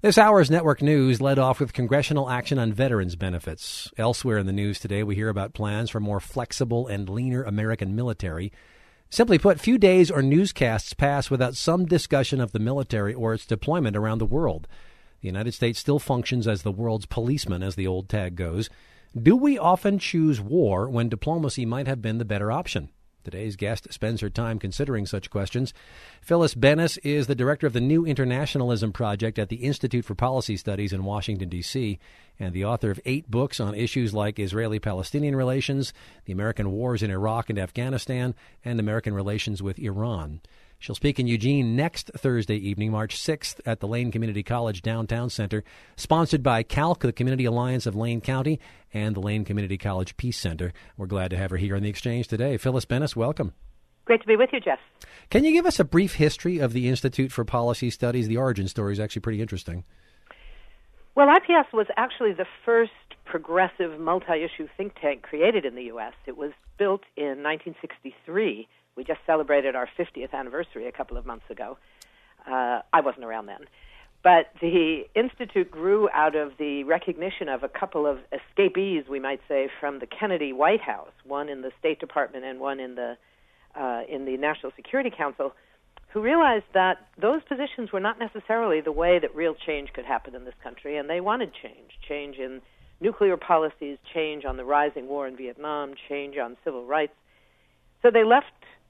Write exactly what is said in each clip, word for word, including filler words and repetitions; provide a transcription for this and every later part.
This hour's network news led off with congressional action on veterans benefits. Elsewhere in the news today, we hear about plans for more flexible and leaner American military. Simply put, few days or newscasts pass without some discussion of the military or its deployment around the world. The United States still functions as the world's policeman, as the old tag goes. Do we often choose war when diplomacy might have been the better option? Today's guest spends her time considering such questions. Phyllis Bennis is the director of the New Internationalism Project at the Institute for Policy Studies in Washington, D C, and the author of eight books on issues like Israeli-Palestinian relations, the American wars in Iraq and Afghanistan, and American relations with Iran. She'll speak in Eugene next Thursday evening, March sixth, at the Lane Community College Downtown Center, sponsored by CALC, the Community Alliance of Lane County, and the Lane Community College Peace Center. We're glad to have her here on the exchange today. Phyllis Bennis, welcome. Great to be with you, Jeff. Can you give us a brief history of the Institute for Policy Studies? The origin story is actually pretty interesting. Well, I P S was actually the first progressive multi-issue think tank created in the U S. It was built in nineteen sixty-three. We just celebrated our fiftieth anniversary a couple of months ago. Uh, I wasn't around then. But the Institute grew out of the recognition of a couple of escapees, we might say, from the Kennedy White House, one in the State Department and one in the uh, in the National Security Council, who realized that those positions were not necessarily the way that real change could happen in this country, and they wanted change, change in nuclear policies, change on the rising war in Vietnam, change on civil rights. So they left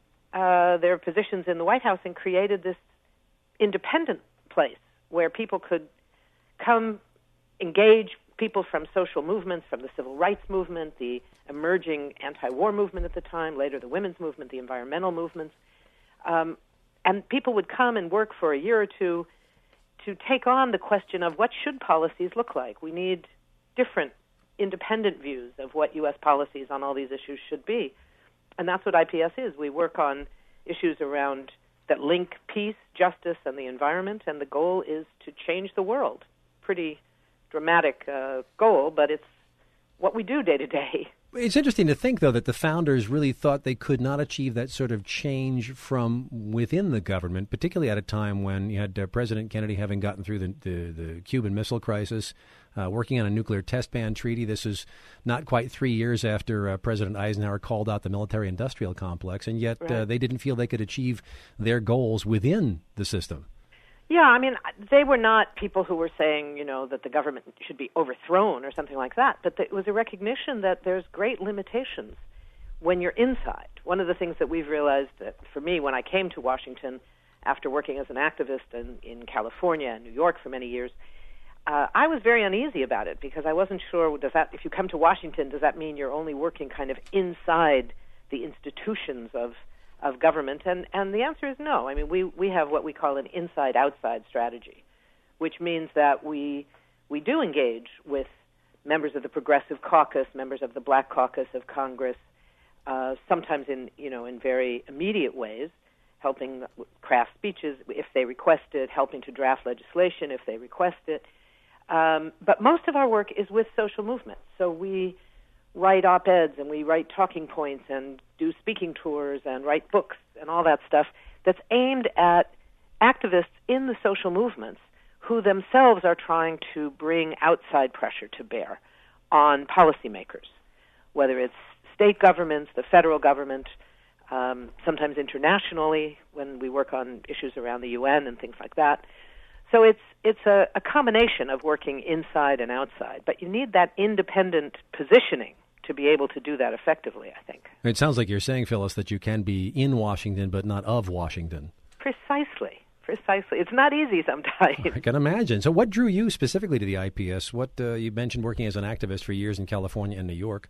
uh, their positions in the White House and created this independent place where people could come engage people from social movements, from the civil rights movement, the emerging anti-war movement at the time, later the women's movement, the environmental movements. Um, and people would come and work for a year or two to take on the question of what should policies look like. We need different independent views of what U S policies on all these issues should be. And that's what I P S is. We work on issues around that link peace, justice, and the environment, and the goal is to change the world. Pretty dramatic uh, goal, but it's what we do day to day. It's interesting to think, though, that the founders really thought they could not achieve that sort of change from within the government, particularly at a time when you had uh, President Kennedy having gotten through the, the, the Cuban Missile Crisis, uh, working on a nuclear test ban treaty. This is not quite three years after uh, President Eisenhower called out the military-industrial complex, and yet right. uh, they didn't feel they could achieve their goals within the system. Yeah, I mean, they were not people who were saying, you know, that the government should be overthrown or something like that, but it was a recognition that there's great limitations when you're inside. One of the things that we've realized that for me, when I came to Washington after working as an activist in, in California and New York for many years, uh, I was very uneasy about it because I wasn't sure, does that, if you come to Washington, does that mean you're only working kind of inside the institutions of of government, and, and the answer is no. I mean, we, we have what we call an inside-outside strategy, which means that we we do engage with members of the Progressive Caucus, members of the Black Caucus of Congress, uh, sometimes in, you know, in very immediate ways, helping craft speeches if they request it, helping to draft legislation if they request it. Um, but most of our work is with social movements, so we write op-eds and we write talking points and do speaking tours and write books and all that stuff that's aimed at activists in the social movements who themselves are trying to bring outside pressure to bear on policymakers, whether it's state governments, the federal government, um, sometimes internationally when we work on issues around the U N and things like that. So it's it's a, a combination of working inside and outside, but you need that independent positioning to be able to do that effectively, I think. It sounds like you're saying, Phyllis, that you can be in Washington but not of Washington. Precisely. Precisely. It's not easy sometimes. I can imagine. So what drew you specifically to the I P S? What uh, you mentioned working as an activist for years in California and New York.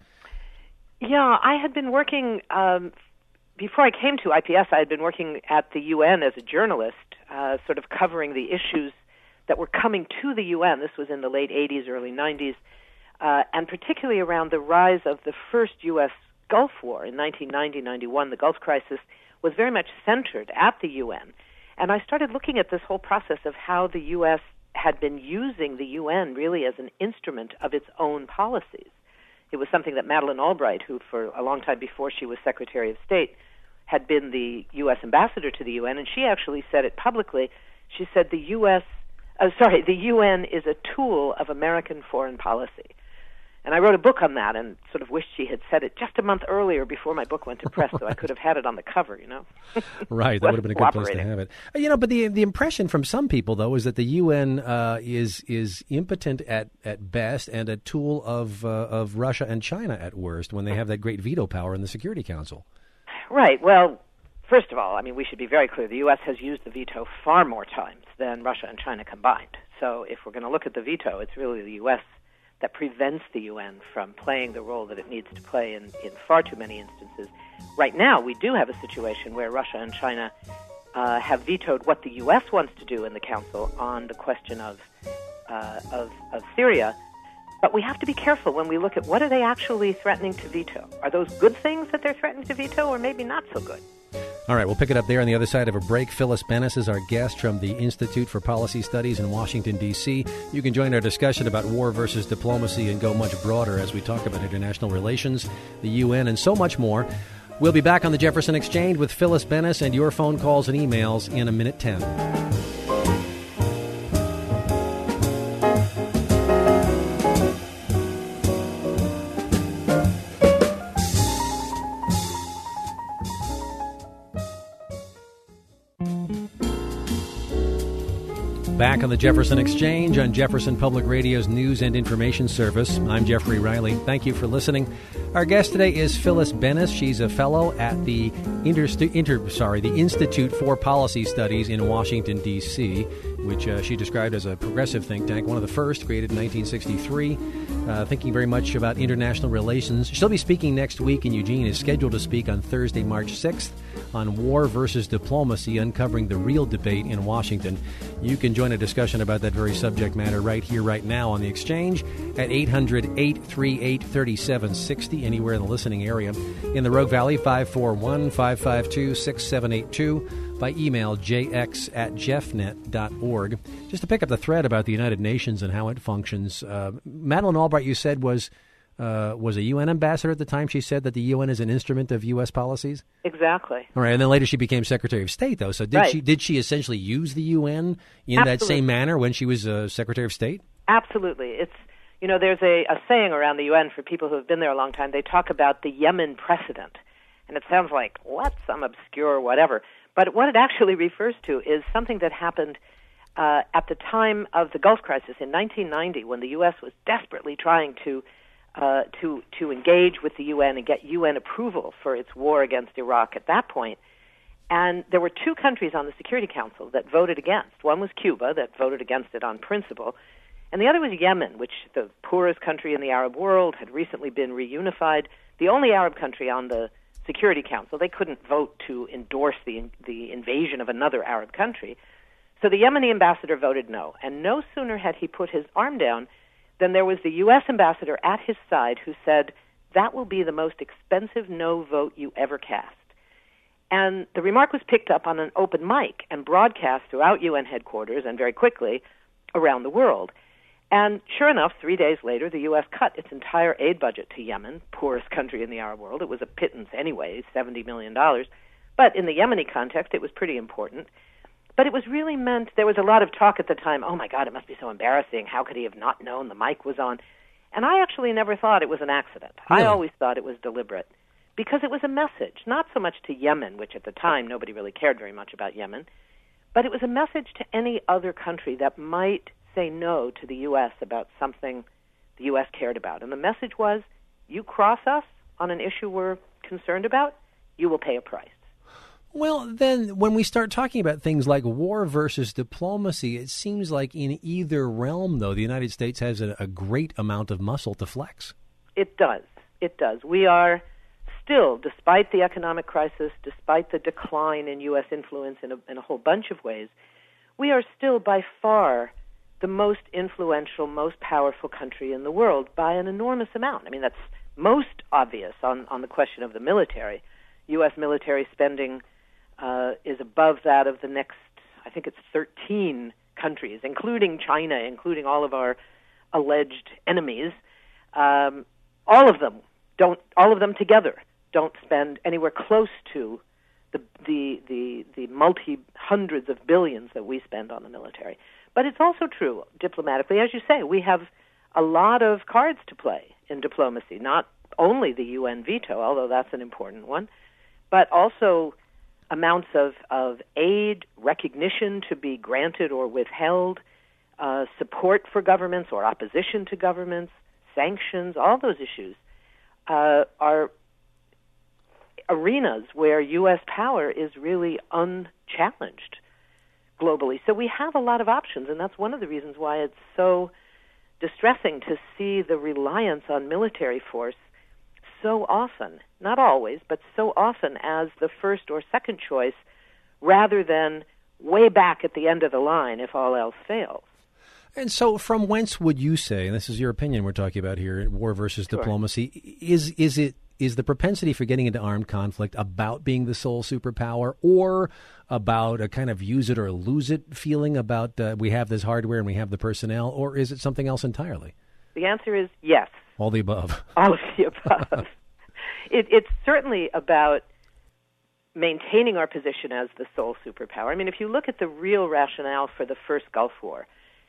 Yeah, I had been working, um, before I came to I P S, I had been working at the U N as a journalist, uh, sort of covering the issues that were coming to the U N. This was in the late eighties, early nineties. Uh, and particularly around the rise of the first U S Gulf War in nineteen ninety ninety-one, the Gulf crisis was very much centered at the U N. And I started looking at this whole process of how the U S had been using the U N really as an instrument of its own policies. It was something that Madeleine Albright, who for a long time before she was Secretary of State, had been the U S ambassador to the U N, and she actually said it publicly. She said the U S uh, sorry, the U N is a tool of American foreign policy. And I wrote a book on that and sort of wished she had said it just a month earlier before my book went to press, so I could have had it on the cover, you know. Right, that would have been a good place to have it. You know, but the the impression from some people, though, is that the U N uh, is is impotent at, at best and a tool of uh, of Russia and China at worst when they have that great veto power in the Security Council. Right, well, first of all, I mean, we should be very clear. The U S has used the veto far more times than Russia and China combined. So if we're going to look at the veto, it's really the U S that prevents the U N from playing the role that it needs to play in, in far too many instances. Right now, we do have a situation where Russia and China uh, have vetoed what the U S wants to do in the Council on the question of, uh, of, of Syria. But we have to be careful when we look at what are they actually threatening to veto. Are those good things that they're threatening to veto, or maybe not so good? All right, we'll pick it up there on the other side of a break. Phyllis Bennis is our guest from the Institute for Policy Studies in Washington, D C You can join our discussion about war versus diplomacy and go much broader as we talk about international relations, the U N, and so much more. We'll be back on the Jefferson Exchange with Phyllis Bennis and your phone calls and emails in a minute ten. Back on the Jefferson Exchange on Jefferson Public Radio's News and Information Service. I'm Jeffrey Riley. Thank you for listening. Our guest today is Phyllis Bennis. She's a fellow at the Inter, Inter, sorry, the Institute for Policy Studies in Washington, D C, which uh, she described as a progressive think tank, one of the first, created in nineteen sixty-three, uh, thinking very much about international relations. She'll be speaking next week, and Eugene is scheduled to speak on Thursday, March sixth, on war versus diplomacy, uncovering the real debate in Washington. You can join a discussion about that very subject matter right here, right now on the Exchange at eight hundred, eight three eight, three seven six zero, anywhere in the listening area. In the Rogue Valley, five four one, five five two, six seven eight two. By email, j x at jeffnet dot org. Just to pick up the thread about the United Nations and how it functions, uh, Madeleine Albright, you said, was uh, was a U N ambassador at the time. She said that the U N is an instrument of U S policies? Exactly. All right, and then later she became Secretary of State, though. So did right. she did she essentially use the U N in Absolutely. that same manner when she was uh, Secretary of State? Absolutely. It's, you know, there's a, a saying around the U N for people who have been there a long time. They talk about the Yemen precedent. And it sounds like, what, some obscure whatever. But what it actually refers to is something that happened uh, at the time of the Gulf crisis in nineteen ninety, when the U S was desperately trying to uh, to to engage with the U N and get U N approval for its war against Iraq at that point. And there were two countries on the Security Council that voted against. One was Cuba, that voted against it on principle, and the other was Yemen, which the poorest country in the Arab world, had recently been reunified, the only Arab country on the Security Council. They couldn't vote to endorse the the invasion of another Arab country. So the Yemeni ambassador voted no. And no sooner had he put his arm down than there was the U S ambassador at his side who said, that will be the most expensive no vote you ever cast. And the remark was picked up on an open mic and broadcast throughout U N headquarters and very quickly around the world. And sure enough, three days later, the U S cut its entire aid budget to Yemen, poorest country in the Arab world. It was a pittance anyway, seventy million dollars. But in the Yemeni context, it was pretty important. But it was really meant, there was a lot of talk at the time, oh my God, it must be so embarrassing. How could he have not known the mic was on? And I actually never thought it was an accident. Really? I always thought it was deliberate. Because it was a message, not so much to Yemen, which at the time nobody really cared very much about Yemen, but it was a message to any other country that might say no to the U S about something the U S cared about. And the message was, you cross us on an issue we're concerned about, you will pay a price. Well, then, when we start talking about things like war versus diplomacy, it seems like in either realm, though, the United States has a, a great amount of muscle to flex. It does. It does. We are still, despite the economic crisis, despite the decline in U S influence in a, in a whole bunch of ways, we are still by far the most influential, most powerful country in the world by an enormous amount. I mean, that's most obvious on, on the question of the military. U S military spending uh, is above that of the next, I think it's thirteen countries, including China, including all of our alleged enemies. Um, all of them don't, all of them together don't spend anywhere close to the the the, the multi hundreds of billions that we spend on the military. But it's also true diplomatically. As you say, we have a lot of cards to play in diplomacy, not only the U N veto, although that's an important one, but also amounts of, of aid, recognition to be granted or withheld, uh, support for governments or opposition to governments, sanctions, all those issues uh, are arenas where U S power is really unchallenged globally. So we have a lot of options, and that's one of the reasons why it's so distressing to see the reliance on military force so often, not always, but so often as the first or second choice rather than way back at the end of the line if all else fails. And so from whence would you say, and this is your opinion we're talking about here, war versus Sure. diplomacy, is is it is the propensity for getting into armed conflict about being the sole superpower or about a kind of use it or lose it feeling about uh, we have this hardware and we have the personnel, or is it something else entirely? The answer is yes. All the above. All of the above. it, it's certainly about maintaining our position as the sole superpower. I mean, if you look at the real rationale for the first Gulf War,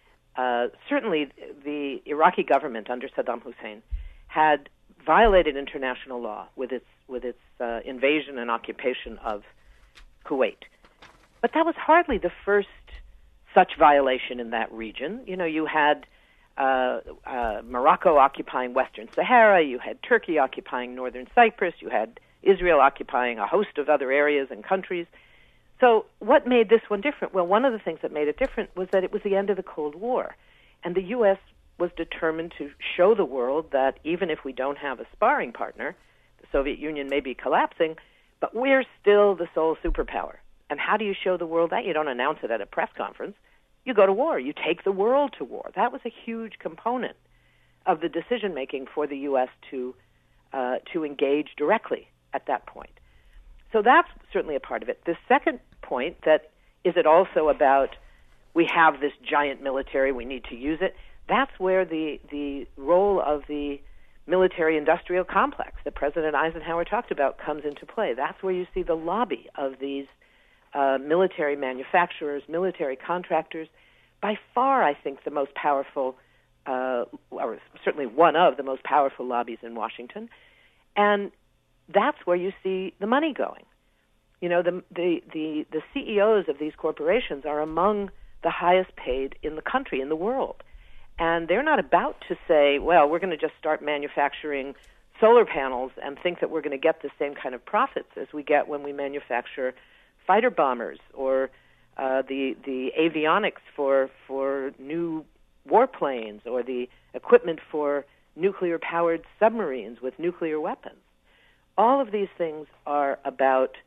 uh, certainly the Iraqi government under Saddam Hussein had violated international law with its with its uh, invasion and occupation of Kuwait. But that was hardly the first such violation in that region. You know, you had uh, uh, Morocco occupying Western Sahara, you had Turkey occupying Northern Cyprus, you had Israel occupying a host of other areas and countries. So what made this one different? Well, one of the things that made it different was that it was the end of the Cold War, and the U S was determined to show the world that even if we don't have a sparring partner, the Soviet Union may be collapsing, but we're still the sole superpower. And how do you show the world that? You don't announce it at a press conference. You go to war. You take the world to war. That was a huge component of the decision-making for the U S to uh, to engage directly at that point. So that's certainly a part of it. The second point, that is it also about we have this giant military, we need to use it, that's where the, the role of the military-industrial complex that President Eisenhower talked about comes into play. That's where you see the lobby of these uh, military manufacturers, military contractors. By far, I think, the most powerful, uh, or certainly one of the most powerful lobbies in Washington. And that's where you see the money going. You know, the, the, the, the C E Os of these corporations are among the highest paid in the country, in the world. And they're not about to say, well, we're going to just start manufacturing solar panels and think that we're going to get the same kind of profits as we get when we manufacture fighter bombers or uh, the the avionics for for new warplanes or the equipment for nuclear-powered submarines with nuclear weapons. All of these things are about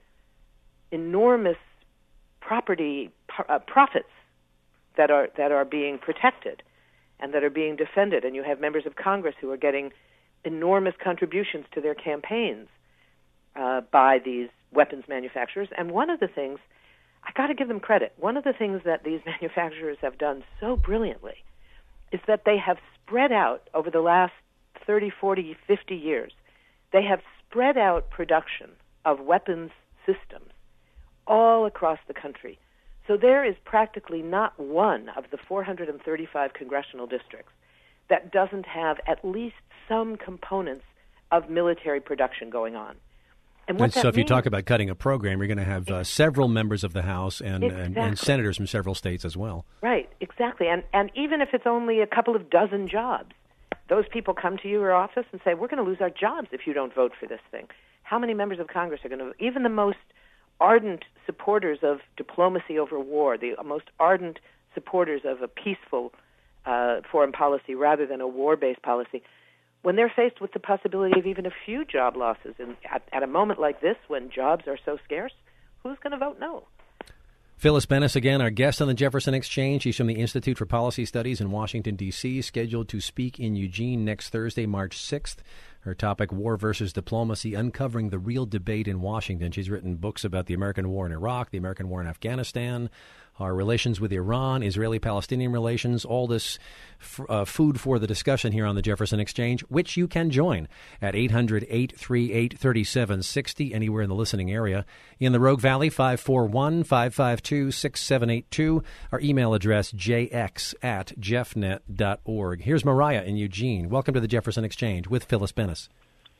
enormous property uh, profits that are that are being protected and that are being defended, and you have members of Congress who are getting enormous contributions to their campaigns uh, by these weapons manufacturers. And one of the things, I got to give them credit, one of the things that these manufacturers have done so brilliantly is that they have spread out over the last thirty, forty, fifty years, they have spread out production of weapons systems all across the country. So there is practically not one of the four hundred thirty-five congressional districts that doesn't have at least some components of military production going on. And, what and so that if you means, talk about cutting a program, you're going to have uh, several members of the House and, exactly. and, and senators from several states as well. Right, exactly. And, and even if it's only a couple of dozen jobs, those people come to your office and say, we're going to lose our jobs if you don't vote for this thing. How many members of Congress are going to, even the most ardent supporters of diplomacy over war, the most ardent supporters of a peaceful uh, foreign policy rather than a war-based policy, when they're faced with the possibility of even a few job losses in, at, at a moment like this when jobs are so scarce, who's going to vote no? Phyllis Bennis, again, our guest on the Jefferson Exchange. She's from the Institute for Policy Studies in Washington, D C, scheduled to speak in Eugene next Thursday, March sixth. Her topic, War versus Diplomacy, Uncovering the Real Debate in Washington. She's written books about the American war in Iraq, the American war in Afghanistan, our relations with Iran, Israeli-Palestinian relations, all this f- uh, food for the discussion here on the Jefferson Exchange, which you can join at eight hundred, eight three eight, three seven six zero, anywhere in the listening area. In the Rogue Valley, five four one, five five two, six seven eight two. Our email address, j x at jeffnet dot org. Here's Mariah in Eugene. Welcome to the Jefferson Exchange with Phyllis Bennis.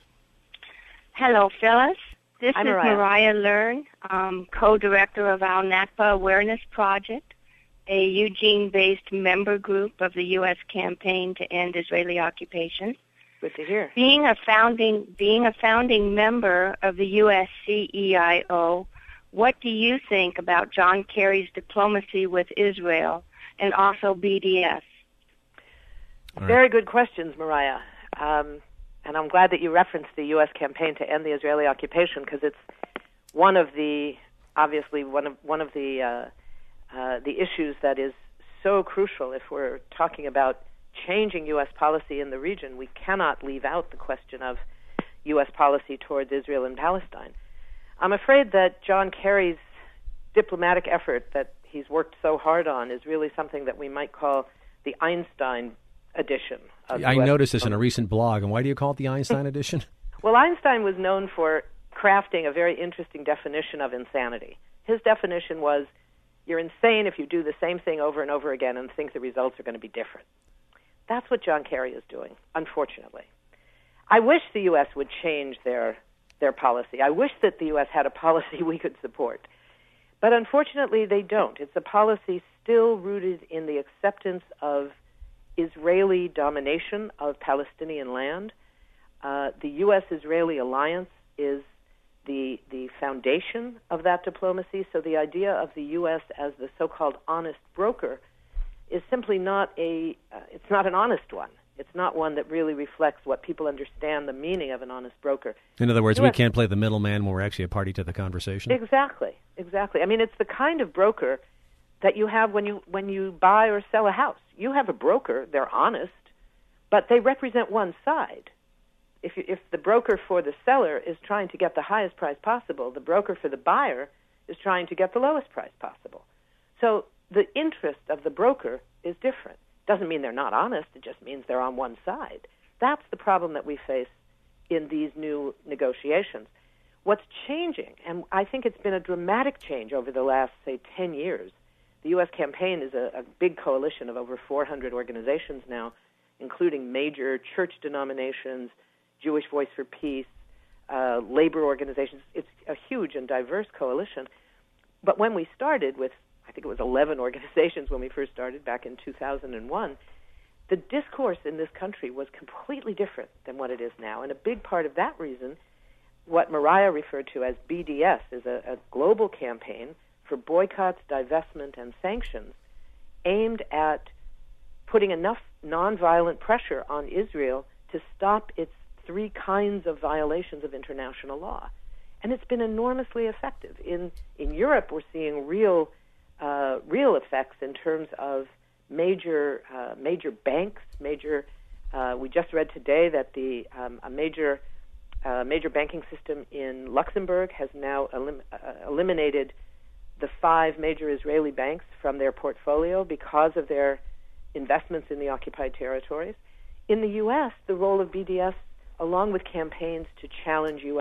Hello, Phyllis. This Hi, is Mariah. Mariah Learn, um, co-director of Al Nakba Awareness Project, a Eugene-based member group of the U S Campaign to End Israeli Occupation. Good to hear. Being a founding being a founding member of the U S C E I O, what do you think about John Kerry's diplomacy with Israel and also B D S? All right. Very good questions, Mariah. Um, and I'm glad that you referenced the U S campaign to end the Israeli occupation, because it's one of the, obviously, one of one of the uh, uh, the issues that is so crucial if we're talking about changing U S policy in the region. We cannot leave out the question of U S policy towards Israel and Palestine. I'm afraid that John Kerry's diplomatic effort that he's worked so hard on is really something that we might call the Einstein edition of I U S noticed this in a recent blog, and why do you call it the Einstein edition? Well, Einstein was known for crafting a very interesting definition of insanity. His definition was, you're insane if you do the same thing over and over again and think the results are going to be different. That's what John Kerry is doing, unfortunately. I wish the U S would change their their policy. I wish that the U S had a policy we could support. But unfortunately, they don't. It's a policy still rooted in the acceptance of Israeli domination of Palestinian land. Uh, the U S-Israeli alliance is the the foundation of that diplomacy. So the idea of the U S as the so-called honest broker is simply not a, uh, it's not an honest one. It's not one that really reflects what people understand the meaning of an honest broker. In other words, U we S can't play the middleman when we're actually a party to the conversation? Exactly, exactly. I mean, it's the kind of broker that you have when you when you buy or sell a house. You have a broker, they're honest, but they represent one side. If you, if the broker for the seller is trying to get the highest price possible, the broker for the buyer is trying to get the lowest price possible. So the interest of the broker is different. Doesn't mean they're not honest, it just means they're on one side. That's the problem that we face in these new negotiations. What's changing, and I think it's been a dramatic change over the last, say, ten years. The U S campaign is a, a big coalition of over four hundred organizations now, including major church denominations, Jewish Voice for Peace, uh, labor organizations. It's a huge and diverse coalition. But when we started with, I think it was eleven organizations when we first started back in two thousand one, the discourse in this country was completely different than what it is now. And a big part of that reason, what Mariah referred to as B D S, is a, a global campaign for boycotts, divestment, and sanctions aimed at putting enough nonviolent pressure on Israel to stop its three kinds of violations of international law. And it's been enormously effective. In in Europe, we're seeing real uh, real effects in terms of major uh, major banks. Major. Uh, we just read today that the um, a major uh, major banking system in Luxembourg has now elim- uh, eliminated the five major Israeli banks from their portfolio because of their investments in the occupied territories. In the U S, the role of B D S, along with campaigns to challenge U S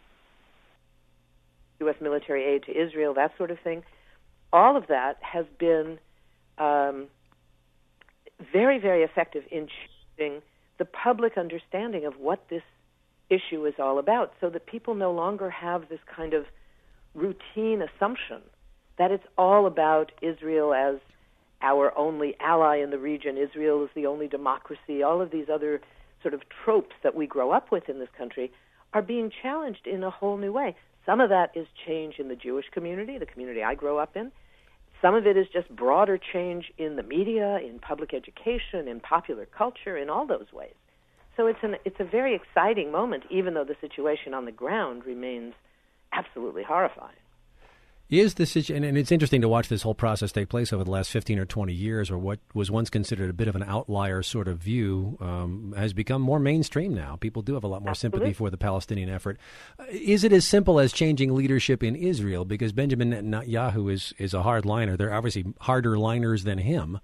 U S military aid to Israel, that sort of thing, all of that has been um, very, very effective in changing the public understanding of what this issue is all about, so that people no longer have this kind of routine assumption that it's all about Israel as our only ally in the region, Israel is the only democracy, all of these other sort of tropes that we grow up with in this country are being challenged in a whole new way. Some of that is change in the Jewish community, the community I grow up in. Some of it is just broader change in the media, in public education, in popular culture, in all those ways. So it's an it's a very exciting moment, even though the situation on the ground remains absolutely horrifying. Is the situation, and it's interesting to watch this whole process take place over the last fifteen or twenty years, or what was once considered a bit of an outlier sort of view um, has become more mainstream now. People do have a lot more Absolutely. sympathy for the Palestinian effort. Uh, is it as simple as changing leadership in Israel? Because Benjamin Netanyahu is, is a hard liner. They're obviously harder liners than him,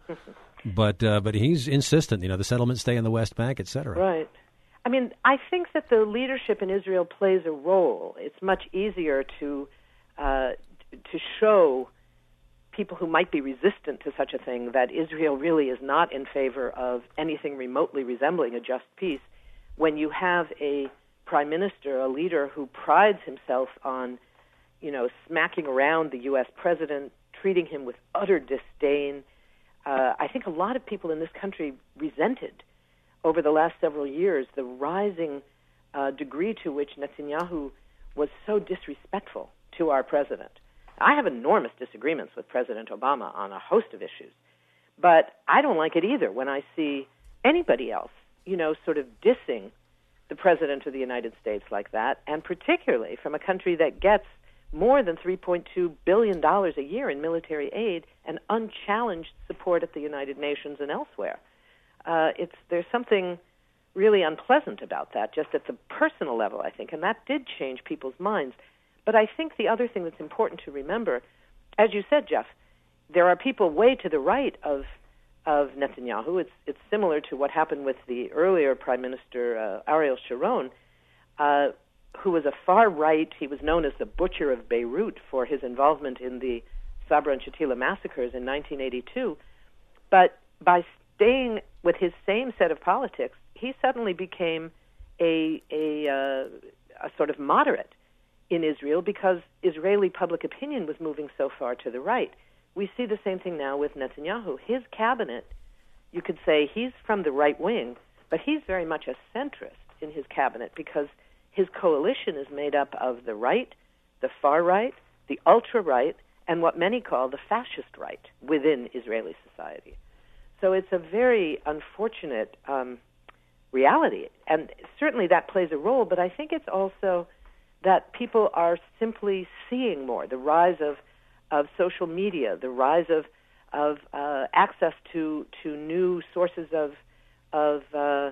but uh, but he's insistent, you know, the settlements stay in the West Bank, et cetera. Right. I mean, I think that the leadership in Israel plays a role. It's much easier to uh, to show people who might be resistant to such a thing that Israel really is not in favor of anything remotely resembling a just peace when you have a prime minister, a leader who prides himself on, you know, smacking around the U S president, treating him with utter disdain. Uh, I think a lot of people in this country resented over the last several years the rising uh, degree to which Netanyahu was so disrespectful to our president. I have enormous disagreements with President Obama on a host of issues, but I don't like it either when I see anybody else, you know, sort of dissing the President of the United States like that, and particularly from a country that gets more than three point two billion dollars a year in military aid and unchallenged support at the United Nations and elsewhere. Uh, it's there's something really unpleasant about that, just at the personal level, I think, and that did change people's minds. But I think the other thing that's important to remember, as you said, Jeff, there are people way to the right of of Netanyahu. It's it's similar to what happened with the earlier Prime Minister uh, Ariel Sharon, uh, who was a far right. He was known as the Butcher of Beirut for his involvement in the Sabra and Shatila massacres in nineteen eighty-two. But by staying with his same set of politics, he suddenly became a a, uh, a sort of moderate in Israel because Israeli public opinion was moving so far to the right. We see the same thing now with Netanyahu. His cabinet, you could say he's from the right wing, but he's very much a centrist in his cabinet because his coalition is made up of the right, the far right, the ultra-right, and what many call the fascist right within Israeli society. So it's a very unfortunate um, reality, and certainly that plays a role, but I think it's also that people are simply seeing more, the rise of, of social media, the rise of, of uh, access to, to new sources of, of uh,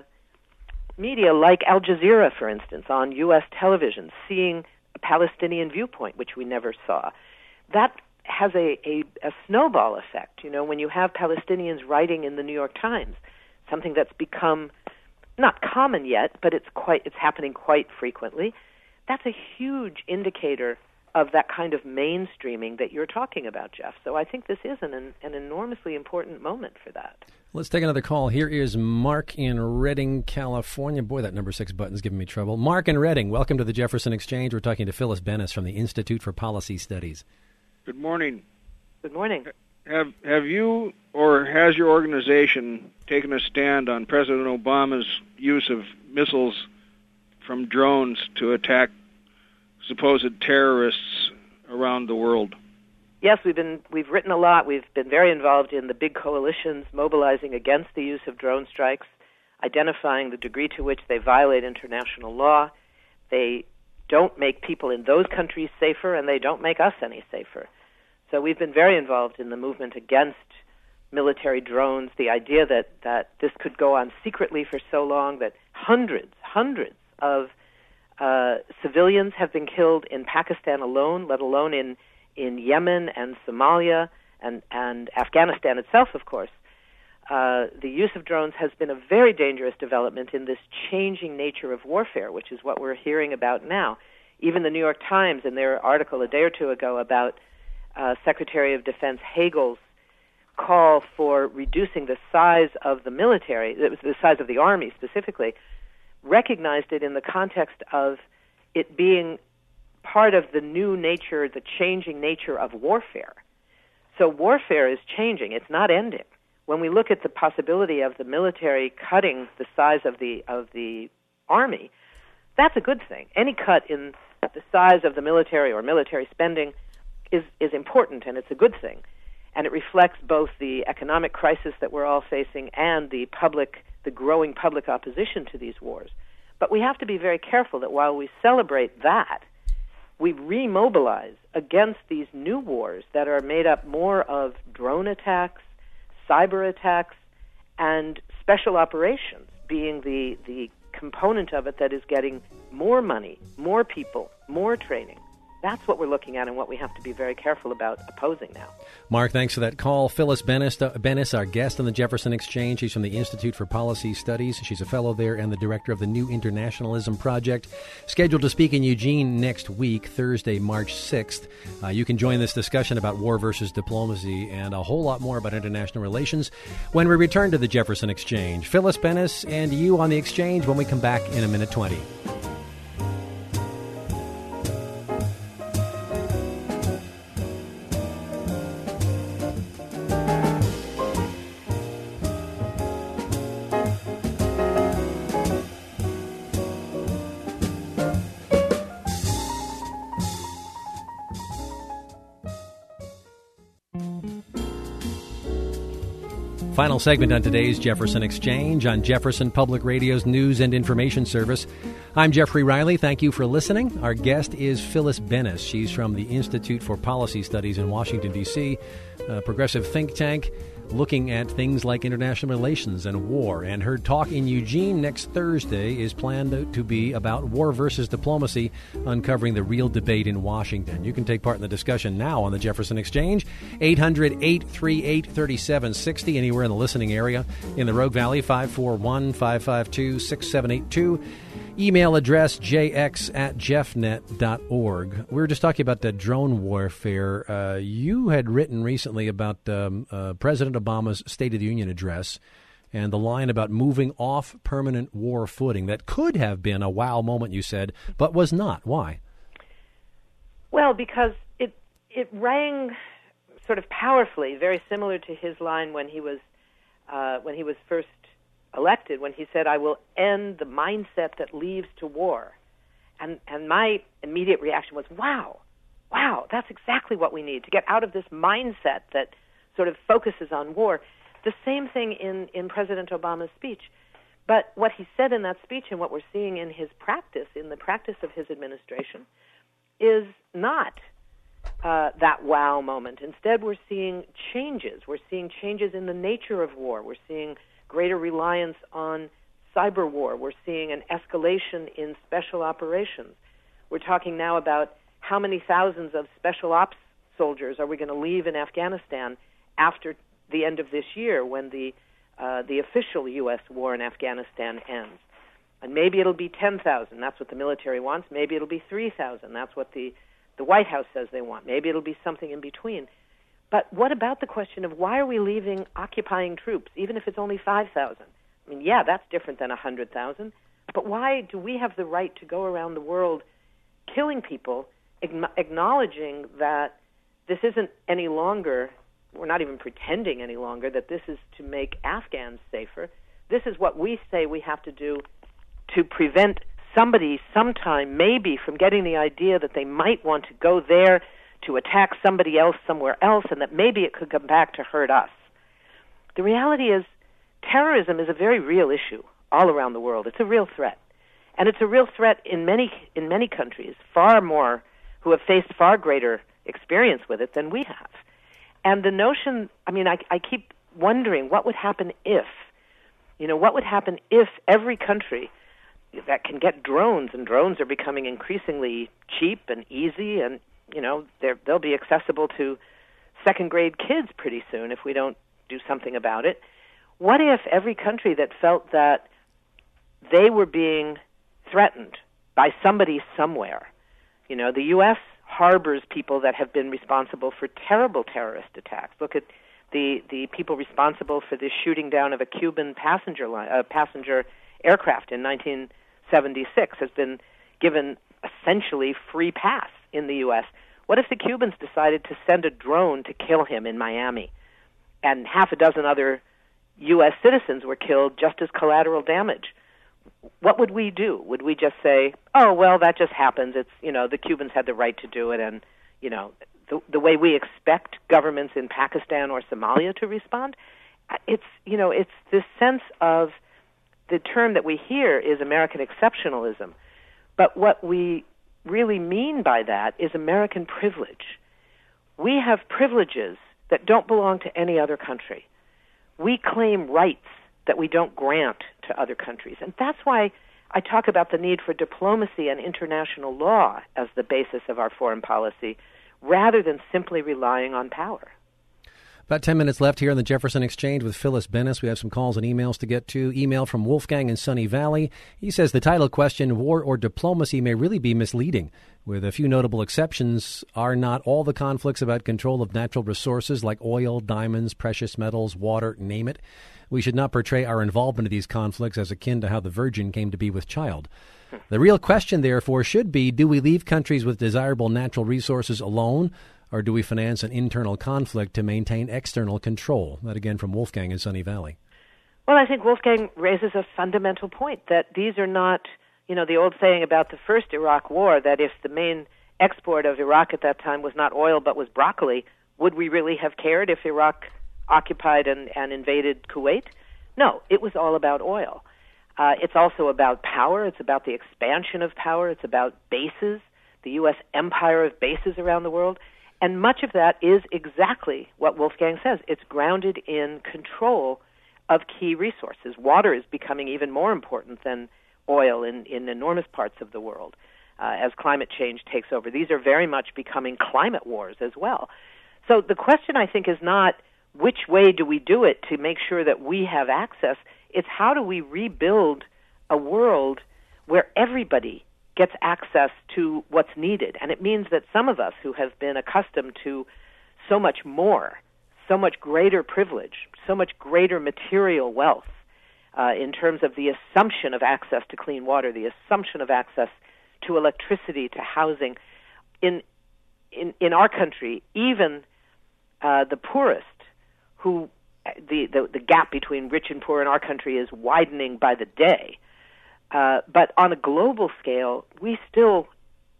media, like Al Jazeera, for instance, on U S television, seeing a Palestinian viewpoint, which we never saw. That has a, a, a snowball effect, you know, when you have Palestinians writing in the New York Times, something that's become not common yet, but it's quite it's happening quite frequently. That's a huge indicator of that kind of mainstreaming that you're talking about, Jeff. So I think this is an, an enormously important moment for that. Let's take another call. Here is Mark in Redding, California. Boy, that number six button's giving me trouble. Mark in Redding, welcome to the Jefferson Exchange. We're talking to Phyllis Bennis from the Institute for Policy Studies. Good morning. Good morning. Have have you or has your organization taken a stand on President Obama's use of missiles from drones to attack supposed terrorists around the world? Yes, we've been we've written a lot. We've been very involved in the big coalitions mobilizing against the use of drone strikes, identifying the degree to which they violate international law. They don't make people in those countries safer, and they don't make us any safer. So we've been very involved in the movement against military drones, the idea that, that this could go on secretly for so long, that hundreds, hundreds of uh, civilians have been killed in Pakistan alone, let alone in, in Yemen and Somalia and, and Afghanistan itself, of course. Uh, the use of drones has been a very dangerous development in this changing nature of warfare, which is what we're hearing about now. Even the New York Times, in their article a day or two ago about uh, Secretary of Defense Hagel's call for reducing the size of the military, the size of the Army specifically, recognized it in the context of it being part of the new nature, the changing nature of warfare. So warfare is changing. It's not ending. When we look at the possibility of the military cutting the size of the of the Army, that's a good thing. Any cut in the size of the military or military spending is, is important, and it's a good thing. And it reflects both the economic crisis that we're all facing and the public, the growing public opposition to these wars. But we have to be very careful that while we celebrate that, we remobilize against these new wars that are made up more of drone attacks, cyber attacks, and special operations being the, the component of it that is getting more money, more people, more training. That's what we're looking at and what we have to be very careful about opposing now. Mark, thanks for that call. Phyllis Bennis, uh, Bennis, our guest on the Jefferson Exchange. She's from the Institute for Policy Studies. She's a fellow there and the director of the New Internationalism Project. Scheduled to speak in Eugene next week, Thursday, March sixth. Uh, you can join this discussion about war versus diplomacy and a whole lot more about international relations when we return to the Jefferson Exchange. Phyllis Bennis and you on the Exchange when we come back in a minute twenty. Final segment on today's Jefferson Exchange on Jefferson Public Radio's News and Information Service. I'm Jeffrey Riley. Thank you for listening. Our guest is Phyllis Bennis. She's from the Institute for Policy Studies in Washington, D C, a progressive think tank looking at things like international relations and war. And her talk in Eugene next Thursday is planned to be about war versus diplomacy, uncovering the real debate in Washington. You can take part in the discussion now on the Jefferson Exchange, eight hundred, eight three eight, three seven six zero, anywhere in the listening area. In the Rogue Valley, five four one, five five two, six seven eight two. Email address jx at jeffnet dot org. We were just talking about the drone warfare. Uh, you had written recently about um, uh, President Obama's State of the Union address and the line about moving off permanent war footing. That could have been a wow moment, you said, but was not. Why? Well, because it it rang sort of powerfully, very similar to his line when he was uh, when he was first elected, when he said, "I will end the mindset that leads to war." And and my immediate reaction was, wow, wow, that's exactly what we need to get out of this mindset that sort of focuses on war. The same thing in, in President Obama's speech. But what he said in that speech and what we're seeing in his practice, in the practice of his administration, is not uh, that wow moment. Instead, we're seeing changes. We're seeing changes in the nature of war. We're seeing greater reliance on cyber war. We're seeing an escalation in special operations. We're talking now about how many thousands of special ops soldiers are we going to leave in Afghanistan after the end of this year when the uh, the official U S war in Afghanistan ends. And maybe it'll be ten thousand. That's what the military wants. Maybe it'll be three thousand. That's what the, the White House says they want. Maybe it'll be something in between. But what about the question of why are we leaving occupying troops, even if it's only five thousand? I mean, yeah, that's different than one hundred thousand. But why do we have the right to go around the world killing people, acknowledging that this isn't any longer, we're not even pretending any longer, that this is to make Afghans safer. This is what we say we have to do to prevent somebody sometime maybe from getting the idea that they might want to go there to attack somebody else somewhere else, and that maybe it could come back to hurt us. The reality is terrorism is a very real issue all around the world. It's a real threat. And it's a real threat in many in many countries, far more, who have faced far greater experience with it than we have. And the notion, I mean, I, I keep wondering what would happen if, you know, what would happen if every country that can get drones, and drones are becoming increasingly cheap and easy, and you know, they'll be accessible to second-grade kids pretty soon if we don't do something about it. What if every country that felt that they were being threatened by somebody somewhere? You know, the U S harbors people that have been responsible for terrible terrorist attacks. Look at the, the people responsible for the shooting down of a Cuban passenger line, uh, passenger aircraft in nineteen seventy-six has been given essentially free pass in the U S. What if the Cubans decided to send a drone to kill him in Miami, and half a dozen other U S citizens were killed just as collateral damage? What would we do? Would we just say, oh, well, that just happens. It's, you know, the Cubans had the right to do it, and, you know, the, the way we expect governments in Pakistan or Somalia to respond? It's, you know, it's this sense of, the term that we hear is American exceptionalism. But what we really mean by that is American privilege. We have privileges that don't belong to any other country. We claim rights that we don't grant to other countries. And that's why I talk about the need for diplomacy and international law as the basis of our foreign policy, rather than simply relying on power. About ten minutes left here in the Jefferson Exchange with Phyllis Bennis. We have some calls and emails to get to. Email from Wolfgang in Sunny Valley. He says the title question, War or Diplomacy, may really be misleading. With a few notable exceptions, are not all the conflicts about control of natural resources like oil, diamonds, precious metals, water, name it? We should not portray our involvement in these conflicts as akin to how the Virgin came to be with child. The real question, therefore, should be, do we leave countries with desirable natural resources alone, or do we finance an internal conflict to maintain external control? That again from Wolfgang in Sunny Valley. Well, I think Wolfgang raises a fundamental point that these are not, you know, the old saying about the first Iraq war, that if the main export of Iraq at that time was not oil but was broccoli, would we really have cared if Iraq occupied and, and invaded Kuwait? No, it was all about oil. Uh, it's also about power. It's about the expansion of power. It's about bases, the U S empire of bases around the world. And much of that is exactly what Wolfgang says. It's grounded in control of key resources. Water is becoming even more important than oil in, in enormous parts of the world uh, as climate change takes over. These are very much becoming climate wars as well. So the question, I think, is not which way do we do it to make sure that we have access. It's how do we rebuild a world where everybody gets access to what's needed. And it means that some of us who have been accustomed to so much more, so much greater privilege, so much greater material wealth uh, in terms of the assumption of access to clean water, the assumption of access to electricity, to housing. In in, in our country, even uh, the poorest, who the, the, the gap between rich and poor in our country is widening by the day. Uh, but on a global scale, we still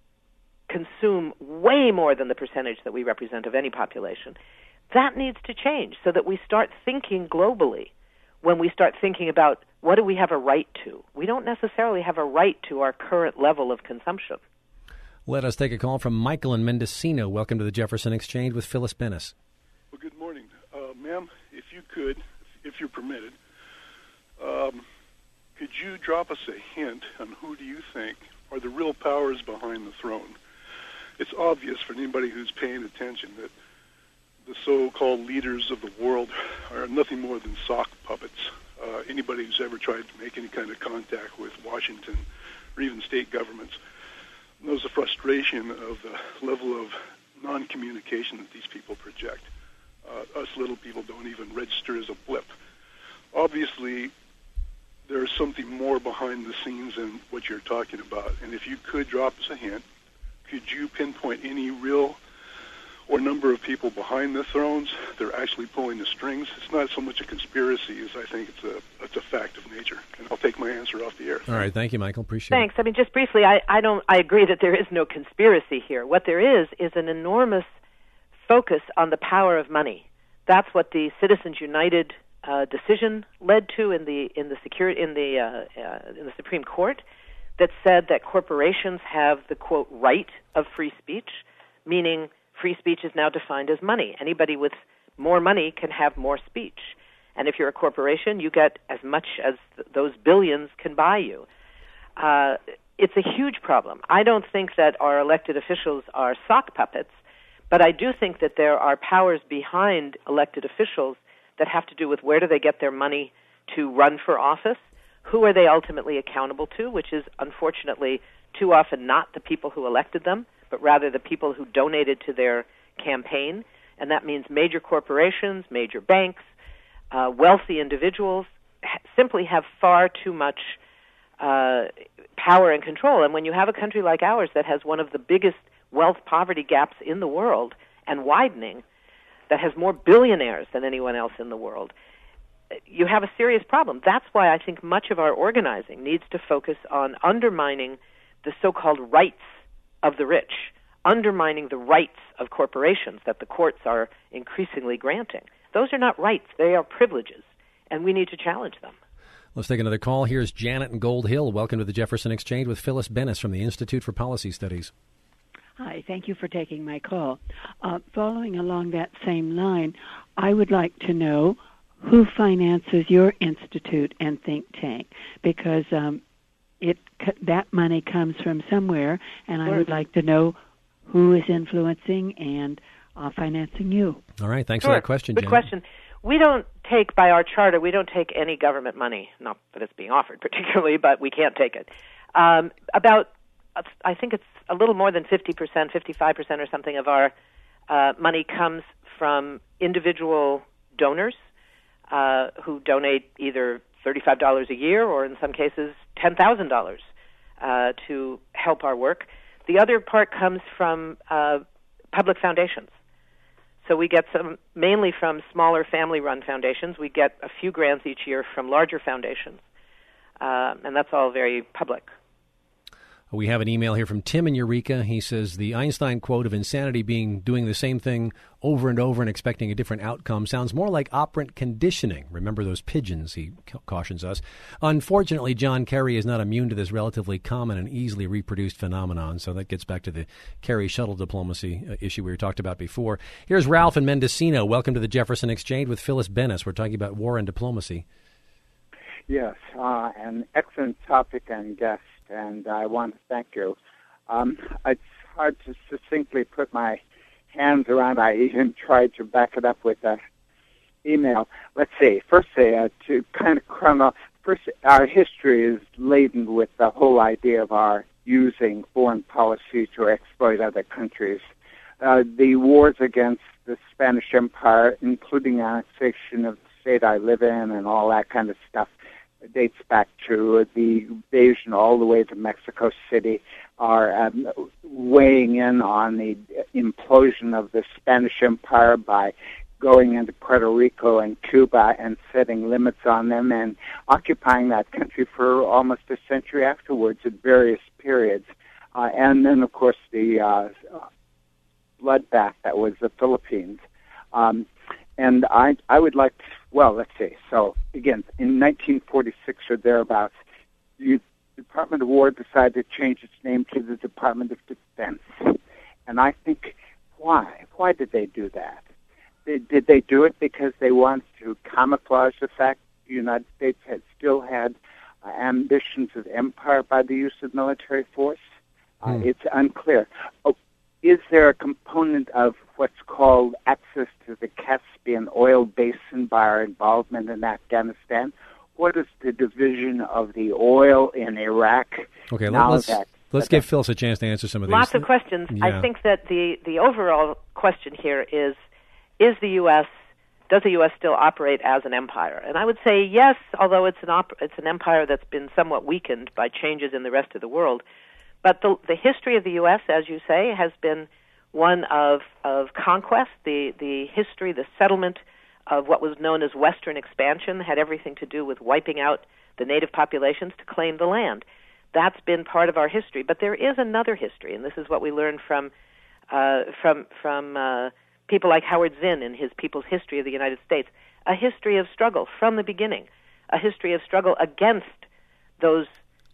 consume way more than the percentage that we represent of any population. That needs to change so that we start thinking globally when we start thinking about what do we have a right to. We don't necessarily have a right to our current level of consumption. Let us take a call from Michael in Mendocino. Welcome to the Jefferson Exchange with Phyllis Bennis. Well, good morning. Uh, ma'am, if you could, if you're permitted, um, could you drop us a hint on who do you think are the real powers behind the throne? It's obvious for anybody who's paying attention that the so-called leaders of the world are nothing more than sock puppets. Uh, anybody who's ever tried to make any kind of contact with Washington or even state governments knows the frustration of the level of non-communication that these people project. Uh, us little people don't even register as a blip. Obviously, there's something more behind the scenes than what you're talking about. And if you could drop us a hint, could you pinpoint any real or number of people behind the thrones? They're actually pulling the strings. It's not so much a conspiracy as I think it's a it's a fact of nature. And I'll take my answer off the air. All right, thank you, Michael. Appreciate Thanks. it. I mean, just briefly, I, I don't I agree that there is no conspiracy here. What there is is an enormous focus on the power of money. That's what the Citizens United uh, decision led to in the in the secure in the uh, uh, in the Supreme Court, that said that corporations have the quote right of free speech, meaning free speech is now defined as money. Anybody with more money can have more speech, and if you're a corporation, you get as much as th- those billions can buy you. Uh, it's a huge problem. I don't think that our elected officials are sock puppets, but I do think that there are powers behind elected officials that have to do with where do they get their money to run for office, who are they ultimately accountable to, which is unfortunately too often not the people who elected them, but rather the people who donated to their campaign. And that means major corporations, major banks, uh, wealthy individuals ha- simply have far too much uh, power and control. And when you have a country like ours that has one of the biggest wealth poverty gaps in the world and widening, that has more billionaires than anyone else in the world, you have a serious problem. That's why I think much of our organizing needs to focus on undermining the so-called rights of the rich, undermining the rights of corporations that the courts are increasingly granting. Those are not rights, they are privileges, and we need to challenge them. Let's take another call. Here's Janet in Gold Hill. Welcome to the Jefferson Exchange with Phyllis Bennis from the Institute for Policy Studies. Hi, thank you for taking my call. Uh, following along that same line, I would like to know who finances your institute and think tank, because um, it that money comes from somewhere, and I would like to know who is influencing and uh, financing you. All right, thanks sure. for that question, Good Janet. question. We don't take, by our charter, we don't take any government money, not that it's being offered particularly, but we can't take it. Um, about, I think it's a little more than fifty percent, fifty-five percent or something of our uh, money comes from individual donors uh, who donate either thirty-five dollars a year or in some cases ten thousand dollars uh, to help our work. The other part comes from uh, public foundations. So we get some mainly from smaller family-run foundations. We get a few grants each year from larger foundations, uh, and that's all very public. We have an email here from Tim in Eureka. He says the Einstein quote of insanity being doing the same thing over and over and expecting a different outcome sounds more like operant conditioning. Remember those pigeons, he cautions us. Unfortunately, John Kerry is not immune to this relatively common and easily reproduced phenomenon. So that gets back to the Kerry shuttle diplomacy uh, issue we were talked about before. Here's Ralph in Mendocino. Welcome to the Jefferson Exchange with Phyllis Bennis. We're talking about war and diplomacy. Yes, uh, an excellent topic and guest, and I want to thank you. Um, it's hard to succinctly put my hands around. I even tried to back it up with an email. Let's see. First, uh, to kind of chrono. First, our history is laden with the whole idea of our using foreign policy to exploit other countries. Uh, the wars against the Spanish Empire, including annexation of the state I live in and all that kind of stuff, dates back to the invasion all the way to Mexico City, are um, weighing in on the implosion of the Spanish Empire by going into Puerto Rico and Cuba and setting limits on them and occupying that country for almost a century afterwards at various periods. Uh, and then, of course, the uh, bloodbath that was the Philippines. Um, and I, I would like to, well, let's see. So, again, in nineteen forty-six or thereabouts, the Department of War decided to change its name to the Department of Defense. And I think, why? Why did they do that? Did, did they do it because they wanted to camouflage the fact the United States had still had uh, ambitions of empire by the use of military force? Uh, hmm. It's unclear. Oh, is there a component of what's called access to the Caspian oil basin by our involvement in Afghanistan? What is the division of the oil in Iraq? Okay, now let's that, let's that give Phyllis a chance to answer some of these. Lots of questions. Yeah. I think that the, the overall question here is, is the U S, does the U S still operate as an empire? And I would say yes, although it's an op- it's an empire that's been somewhat weakened by changes in the rest of the world. But the, the history of the U S, as you say, has been one of, of conquest. The, the history, the settlement of what was known as Western expansion had everything to do with wiping out the native populations to claim the land. That's been part of our history. But there is another history, and this is what we learned from uh, from from uh, people like Howard Zinn in his People's History of the United States, a history of struggle from the beginning, a history of struggle against those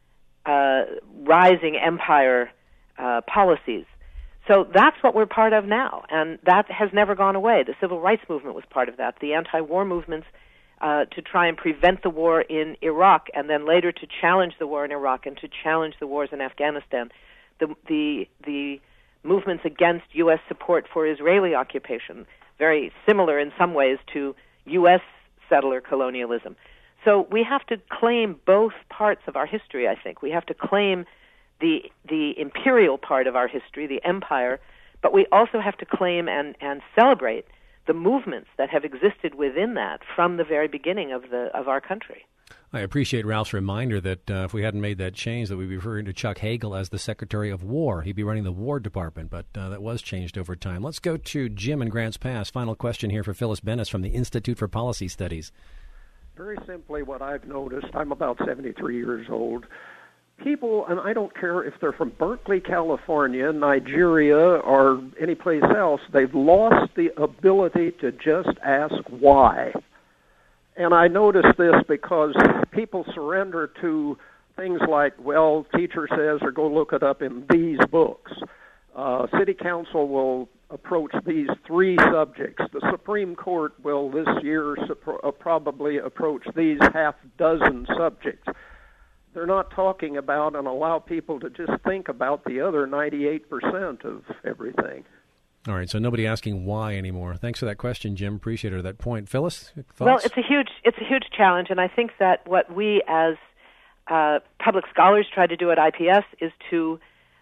uh, rising empire uh, policies. So that's what we're part of now, and that has never gone away. The civil rights movement was part of that. The anti-war movements uh, to try and prevent the war in Iraq, and then later to challenge the war in Iraq and to challenge the wars in Afghanistan. The the the movements against U S support for Israeli occupation, very similar in some ways to U S settler colonialism. So we have to claim both parts of our history, I think. We have to claim the the imperial part of our history, the empire, but we also have to claim and, and celebrate the movements that have existed within that from the very beginning of the of our country. I appreciate Ralph's reminder that uh, if we hadn't made that change, that we'd be referring to Chuck Hagel as the Secretary of War. He'd be running the War Department, but uh, that was changed over time. Let's go to Jim in Grants Pass. Final question here for Phyllis Bennis from the Institute for Policy Studies. Very simply, what I've noticed, I'm about seventy-three years old, people, and I don't care if they're from Berkeley, California, Nigeria, or any place else, they've lost the ability to just ask why. And I notice this because people surrender to things like, well, teacher says, or go look it up in these books. Uh, City Council will approach these three subjects. The Supreme Court will this year supro- uh, probably approach these half dozen subjects. They're not talking about and allow people to just think about the other ninety-eight percent of everything. All right, so nobody asking why anymore. Thanks for that question, Jim. Appreciate it at that point. Phyllis, thoughts? Well, it's a huge it's a huge challenge, and I think that what we as uh, public scholars try to do at I P S is to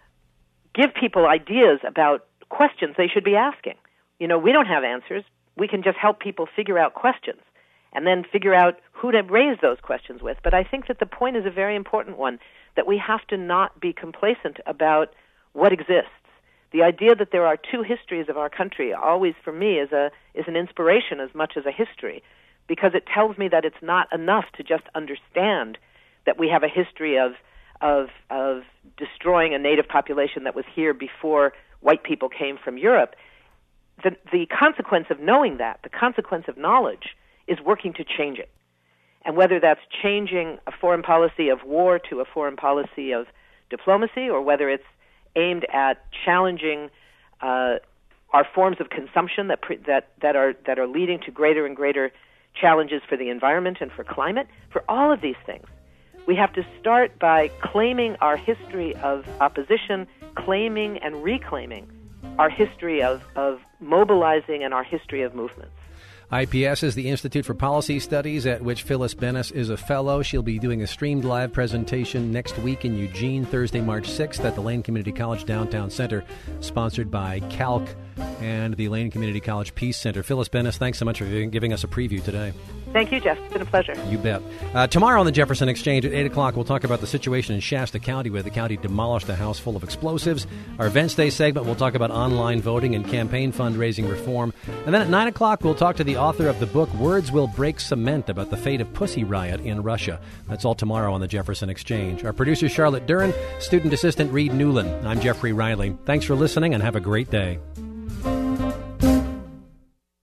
give people ideas about questions they should be asking. You know, we don't have answers. We can just help people figure out questions and then figure out who to raise those questions with. But I think that the point is a very important one, that we have to not be complacent about what exists. The idea that there are two histories of our country always, for me, is a is an inspiration as much as a history, because it tells me that it's not enough to just understand that we have a history of of of destroying a native population that was here before white people came from Europe. The the consequence of knowing that, the consequence of knowledge, is working to change it. And whether that's changing a foreign policy of war to a foreign policy of diplomacy, or whether it's aimed at challenging uh, our forms of consumption that pre- that that are that are leading to greater and greater challenges for the environment and for climate. For all of these things, we have to start by claiming our history of opposition, claiming and reclaiming our history of, of mobilizing and our history of movements. I P S is the Institute for Policy Studies, at which Phyllis Bennis is a fellow. She'll be doing a streamed live presentation next week in Eugene, Thursday, March sixth, at the Lane Community College Downtown Center, sponsored by Calc and the Lane Community College Peace Center. Phyllis Bennis, thanks so much for giving us a preview today. Thank you, Jeff. It's been a pleasure. You bet. Uh, tomorrow on the Jefferson Exchange at eight o'clock, we'll talk about the situation in Shasta County, where the county demolished a house full of explosives. Our Events Day segment, we'll talk about online voting and campaign fundraising reform. And then at nine o'clock, we'll talk to the author of the book, Words Will Break Cement, about the fate of Pussy Riot in Russia. That's all tomorrow on the Jefferson Exchange. Our producer, Charlotte Duran, student assistant, Reed Newland. I'm Jeffrey Riley. Thanks for listening, and have a great day.